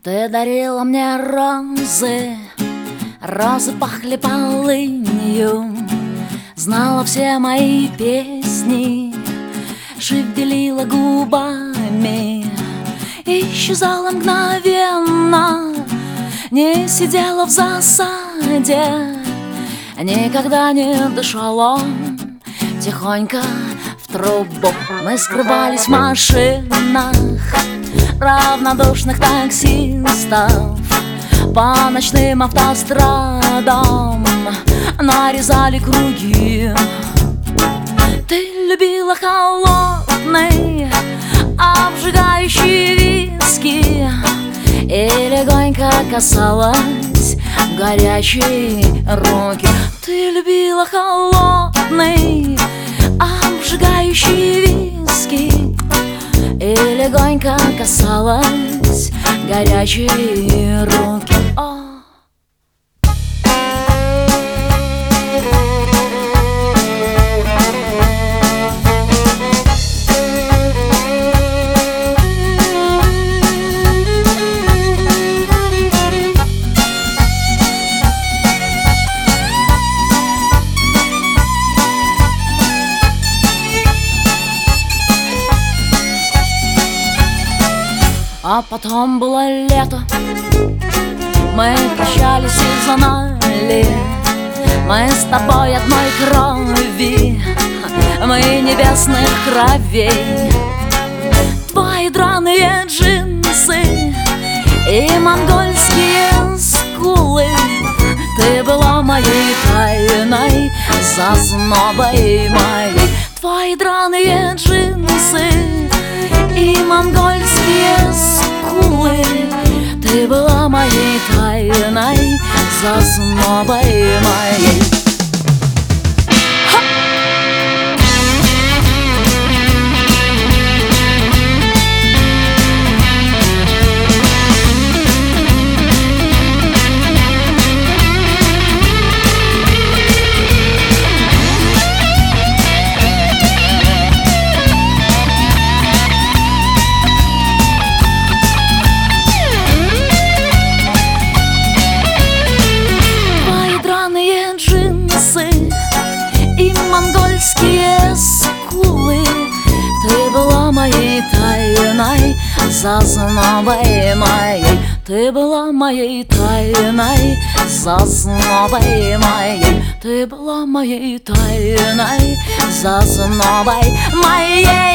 Ты дарила мне розы, розы пахли полынью, знала все мои песни, шевелила губами, исчезала мгновенно, не сидела в засаде, никогда не дышала тихонько в трубу. Мы скрывались в машинах равнодушных таксистов, по ночным автострадам нарезали круги. Ты любила холодный, обжигающий виски и легонько касалась горячей руки. Ты любила холодный, обжигающий виски и легонько касалась горячей руки. А потом было лето, мы прощались и знали, мы с тобой одной крови, мы небесных кровей. Твои драные джинсы и монгольские скулы, ты была моей тайной, зазнобой моей. Твои драные джинсы и монгольские скулы, ты была моей тайной, зазнобой моей. Монгольские скулы, ты была моей тайной, зазнобой моей. Ты была моей тайной, зазнобой моей. Ты была моей тайной, зазнобой моей.